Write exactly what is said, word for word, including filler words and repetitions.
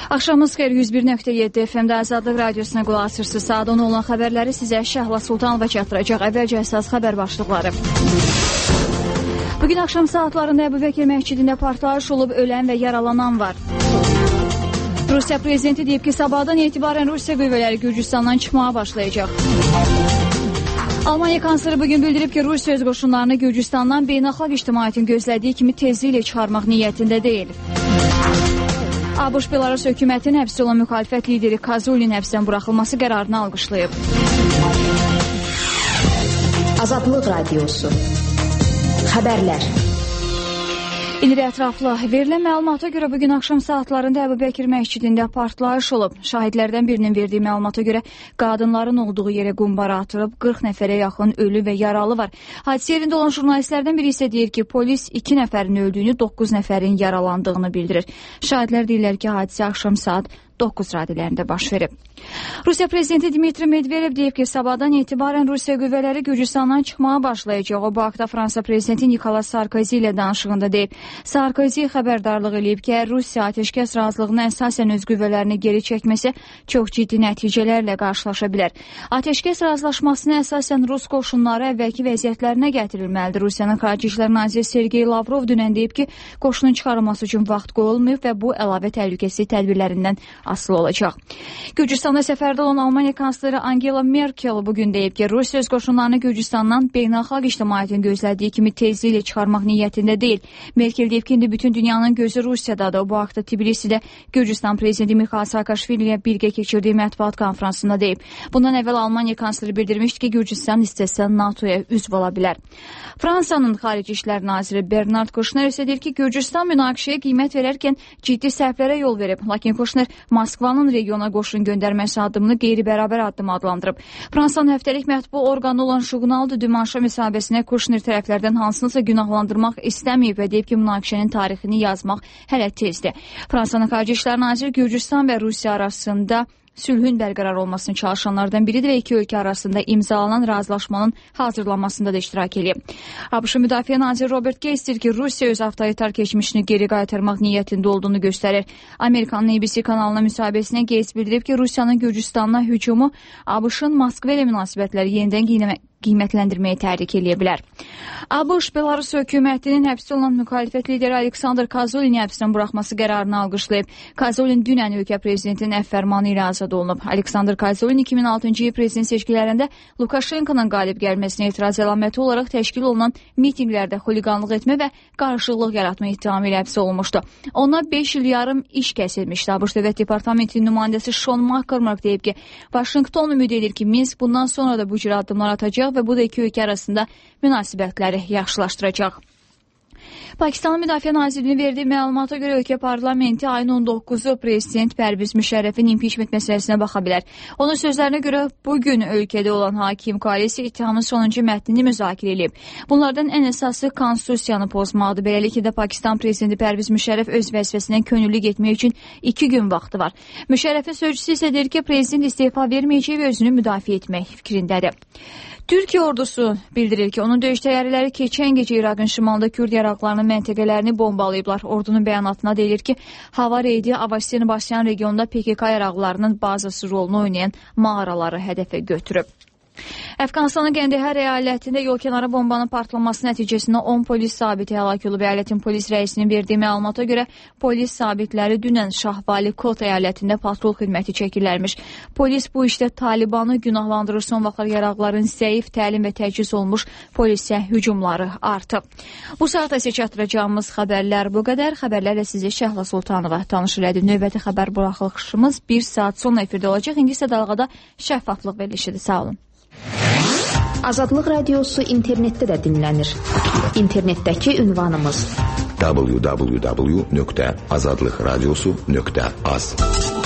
Axşamınız xeyir, yüz bir nöqtə yeddi F M-də Azadlıq Radiosuna qulaq asırsınız. Saat on olan xəbərləri sizə Şəhla Sultanova çatdıracaq. Əvvəlcə əsas xəbər başlıqları. Bugün axşam saatlarında Əbu Bəkir məscidində partlayış olub, ölən və yaralanan var. Rusiya prezidenti deyib ki, sabahdan etibarən Rusiya qüvvələri Gürcüstandan çıxmağa başlayacaq. Almaniya kansleri bugün bildirib ki, Rusiya öz qoşunlarını Gürcüstandan beynəlxalq ictimaiyyətin gözlədiyi kimi tezliklə çıxarmaq niyyətində deyil. ABŞ Belarus hökumətinin həbsdə olan müxalifət lideri Kazulin həbsdən buraxılması qərarını alqışlayıb. Azadlıq Radiosu. Xəbərlər. İlri ətraflı verilən məlumata görə bugün axşam saatlarında Əbu Bəkir məscidində partlayış olub. Şahidlərdən birinin verdiyi məlumata görə qadınların olduğu yerə qumbara atılıb, qırx nəfərə yaxın ölü və yaralı var. Hadisə yerində olan jurnalistlərdən biri isə deyir ki, polis iki nəfərin öldüyünü, doqquz nəfərin yaralandığını bildirir. Şahidlər deyirlər ki, hadisə axşam saat doqquz radələrində baş verib. Rusiya prezidenti Dmitri Medvedev deyib ki, sabahdan etibarən Rusiya qüvvələri Gürcüstandan çıxmağa başlayacaq. O, bu haqda Fransa prezidenti Nikolas Sarkozy ilə danışığında deyib. Sarkozy xəbərdarlıq eləyib ki, Rusiya atəşkəs razılığına əsasən öz qüvvələrini geri çəkməsi çox ciddi nəticələrlə qarşılaşa bilər. Atəşkəs razılaşmasına əsasən Rus qoşunları əvvəlki vəziyyətlərinə gətirilməlidir. Rusiyanın Xarici İşlər naziri Sergey Lavrov dünən deyib ki, qoşunun çıxarılması üçün vaxt qoyulmayıb və bu əlavə təhlükəsizlik tədbirlərindən asılı olacaq. Gürcüstanda səfərdə olan Almaniya kansleri Angela Merkel bugün deyib ki, Rusiya öz qoşunlarını Gürcüstandan beynəlxalq ictimaiyyətin gözlədiyi kimi tezliklə çıxarmaq niyyətində deyil. Merkel deyib ki, indi bütün dünyanın gözü Rusiyadadır. O, bu haqda Tbilisidə Gürcüstan prezidenti Mikhail Saakashvili ilə birgə keçirdiyi mətbuat konfransında deyib. Bundan əvvəl Almaniya kansleri bildirmişdi ki, Gürcüstan istəsə NATOya üzv ola bilər. Fransanın Xarici İşlər naziri Bernard Kouchner isə deyir ki, Gürcüstan münaqişəyə qiymət verərkən ciddi səhvlərə yol verib. Lakin Kouchner Moskvanın regiona qoşun göndərməsi addımını qeyri-bərabər addım adlandırıb. Fransanın həftəlik mətbu orqanı olan Jurnal de Dimanche müsahibəsinə Kouchner tərəflərdən hansınısa günahlandırmaq istəməyib və deyib ki, münaqişənin tarixini yazmaq hələ tezdir. Fransanın Xarici İşlər naziri Gürcüstan və Rusiya arasında sülhün bərqərar olmasını çalışanlardan biridir və iki ölkə arasında imzalanan razılaşmanın hazırlanmasında da iştirak edib. ABŞ Müdafiə naziri Robert Gates deyir ki, Rusiya öz avtoritar keçmişini geri qaytarmaq niyyətində olduğunu göstərir. Amerikanın A B C kanalına müsahibəsinə Gates bildirib ki, Rusiyanın Gürcüstanına hücumu ABŞ-ın Moskva ilə münasibətləri yenidən qiymət qiymətləndirməyi təhrik edə bilər. ABŞ Belarus hökumətinin həbsdə olan müxalifət lideri Aleksandr Kazulini həbsdən buraxması qərarını alqışlayıb. Kazulin dünən ölkə prezidentinin əfv fərmanı ilə azad olunub. Aleksandr Kazulin iki min altıncı il prezident seçkilərində Lukashenkonun qalib gəlməsinə etiraz əlaməti olaraq təşkil olunan mitinqlərdə xuliqanlıq etmə və qarışıqlıq yaratma ittihamı ilə həbs olunmuşdu. Ona beş il yarım iş kəsilmişdi. ABŞ Dövlət Departamentinin nümayəndəsi Sean McCormack deyib ki, Vaşinqton ümid edir ki, Minsk bundan sonra da bu cür addımlar atacaq və bu da iki ölkə arasında münasibətləri yaxşılaşdıracaq. Pakistanın Müdafiə Nazirliyinin verdiyi məlumata görə ölkə parlamenti ayın on doqquzu prezident Pərviz Müşərrəfin impiçment məsələsinə baxa bilər. Onun sözlərinə görə bugün ölkədə olan hakim koalisiya ittihamın sonuncu mətnini müzakirə edib. Bunlardan ən əsası konstitusiyanı pozmaqdır. Beləliklə də Pakistan prezidenti Pərviz Müşərrəf öz vəzifəsindən könüllü getmək üçün iki gün vaxtı var. Müşərrəfin sözcüsü isə deyir ki, prezident istefa verməyəcək və özünü müdafiə etmək fikrindədir. Türkiyə ordusu bildirir ki, onun döyüş təyyarələri keçən gecə İraqın şimalında Kürd yaraqlarının məntəqələrini bombalayıblar. Ordunun bəyanatına deyilir ki, hava reydi Avastin-Basyan regionunda P K K yaraqlarının bazası rolunu oynayan mağaraları hədəfə götürüb. Əfqanistanın Qəndəhər əyalətində yolkənarı bombanın partlaması nəticəsində on polis zabiti həlak olub. Əyalətin polis rəisinin verdiyi məlumata görə polis zabitləri dünən Şahbali Kot əyalətində patrol xidməti çəkirlərmiş. Polis bu işdə Talibanı günahlandırır. Son vaxtlar yaraqların zəif təlim və təchiz olmuş polisə hücumları artıb. Bu saat isə çatdıracağımız xəbərlər bu qədər. Xəbərlərlə sizi Şəhla Sultanova tanış elədi. Növbəti xəbər buraxılışımız bir saat sonra efirdə olacaq. İndi isə dalğada şəffaflıq verilişidir. Sağ olun. Azadlıq Radiosu internetdə də dinlənir. İnternetdəki ünvanımız w w w nöqtə azadlıq radiosu nöqtə az.